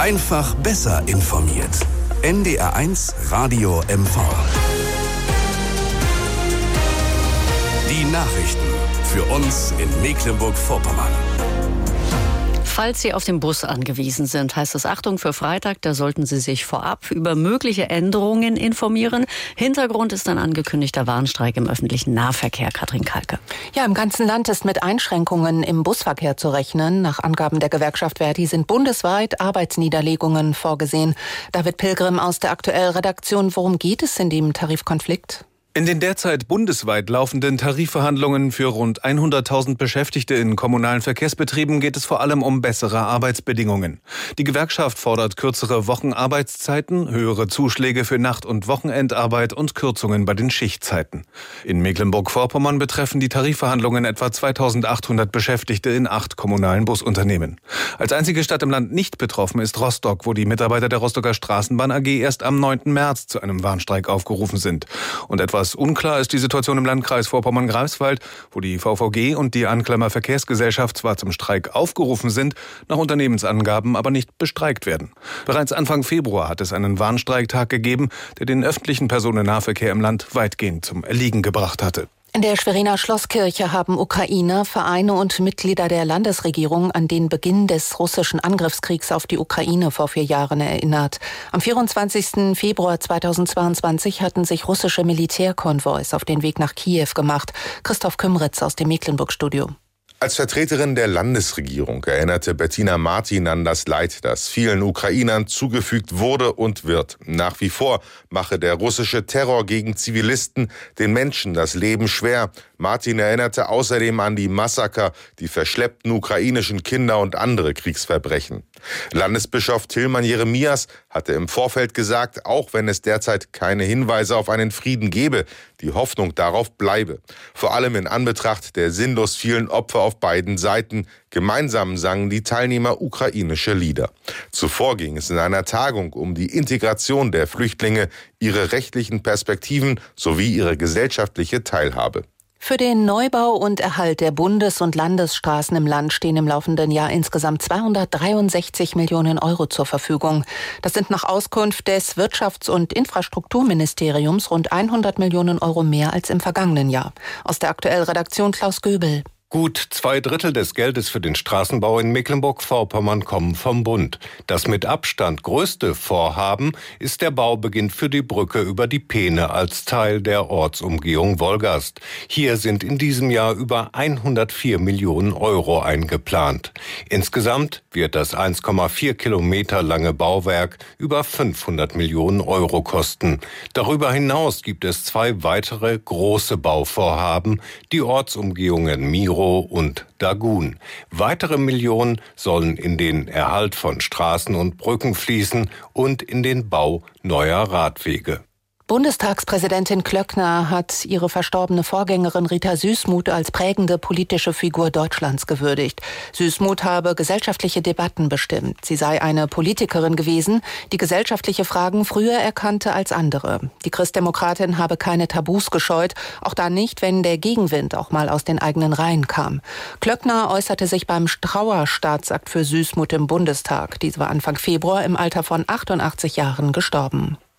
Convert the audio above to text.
Einfach besser informiert. NDR1 Radio MV. Die Nachrichten für uns in Mecklenburg-Vorpommern. Falls Sie auf den Bus angewiesen sind, heißt es Achtung für Freitag, da sollten Sie sich vorab über mögliche Änderungen informieren. Hintergrund ist ein angekündigter Warnstreik im öffentlichen Nahverkehr. Katrin Kalke. Ja, im ganzen Land ist mit Einschränkungen im Busverkehr zu rechnen. Nach Angaben der Gewerkschaft Verdi sind bundesweit Arbeitsniederlegungen vorgesehen. David Pilgrim aus der Aktuell-Redaktion. Worum geht es in dem Tarifkonflikt? In den derzeit bundesweit laufenden Tarifverhandlungen für rund 100.000 Beschäftigte in kommunalen Verkehrsbetrieben geht es vor allem um bessere Arbeitsbedingungen. Die Gewerkschaft fordert kürzere Wochenarbeitszeiten, höhere Zuschläge für Nacht- und Wochenendarbeit und Kürzungen bei den Schichtzeiten. In Mecklenburg-Vorpommern betreffen die Tarifverhandlungen etwa 2.800 Beschäftigte in 8 kommunalen Busunternehmen. Als einzige Stadt im Land nicht betroffen ist Rostock, wo die Mitarbeiter der Rostocker Straßenbahn AG erst am 9. März zu einem Warnstreik aufgerufen sind. Und etwas unklar ist die Situation im Landkreis Vorpommern-Greifswald, wo die VVG und die Anklammer Verkehrsgesellschaft zwar zum Streik aufgerufen sind, nach Unternehmensangaben aber nicht bestreikt werden. Bereits Anfang Februar hat es einen Warnstreiktag gegeben, der den öffentlichen Personennahverkehr im Land weitgehend zum Erliegen gebracht hatte. In der Schweriner Schlosskirche haben Ukrainer, Vereine und Mitglieder der Landesregierung an den Beginn des russischen Angriffskriegs auf die Ukraine vor 4 Jahren erinnert. Am 24. Februar 2022 hatten sich russische Militärkonvois auf den Weg nach Kiew gemacht. Christoph Kümritz aus dem Mecklenburg-Studio. Als Vertreterin der Landesregierung erinnerte Bettina Martin an das Leid, das vielen Ukrainern zugefügt wurde und wird. Nach wie vor mache der russische Terror gegen Zivilisten den Menschen das Leben schwer. Martin erinnerte außerdem an die Massaker, die verschleppten ukrainischen Kinder und andere Kriegsverbrechen. Landesbischof Tilman Jeremias hatte im Vorfeld gesagt, auch wenn es derzeit keine Hinweise auf einen Frieden gebe, die Hoffnung darauf bleibe. Vor allem in Anbetracht der sinnlos vielen Opfer auf beiden Seiten. Gemeinsam sangen die Teilnehmer ukrainische Lieder. Zuvor ging es in einer Tagung um die Integration der Flüchtlinge, ihre rechtlichen Perspektiven sowie ihre gesellschaftliche Teilhabe. Für den Neubau und Erhalt der Bundes- und Landesstraßen im Land stehen im laufenden Jahr insgesamt 263 Millionen Euro zur Verfügung. Das sind nach Auskunft des Wirtschafts- und Infrastrukturministeriums rund 100 Millionen Euro mehr als im vergangenen Jahr. Aus der Aktuell-Redaktion Klaus Göbel. Gut 2/3 des Geldes für den Straßenbau in Mecklenburg-Vorpommern kommen vom Bund. Das mit Abstand größte Vorhaben ist der Baubeginn für die Brücke über die Peene als Teil der Ortsumgehung Wolgast. Hier sind in diesem Jahr über 104 Millionen Euro eingeplant. Insgesamt wird das 1,4 Kilometer lange Bauwerk über 500 Millionen Euro kosten. Darüber hinaus gibt es 2 weitere große Bauvorhaben, die Ortsumgehungen Miro und Dagun. Weitere Millionen sollen in den Erhalt von Straßen und Brücken fließen und in den Bau neuer Radwege. Bundestagspräsidentin Klöckner hat ihre verstorbene Vorgängerin Rita Süssmuth als prägende politische Figur Deutschlands gewürdigt. Süssmuth habe gesellschaftliche Debatten bestimmt. Sie sei eine Politikerin gewesen, die gesellschaftliche Fragen früher erkannte als andere. Die Christdemokratin habe keine Tabus gescheut, auch dann nicht, wenn der Gegenwind auch mal aus den eigenen Reihen kam. Klöckner äußerte sich beim Trauerstaatsakt für Süssmuth im Bundestag. Diese war Anfang Februar im Alter von 88 Jahren gestorben.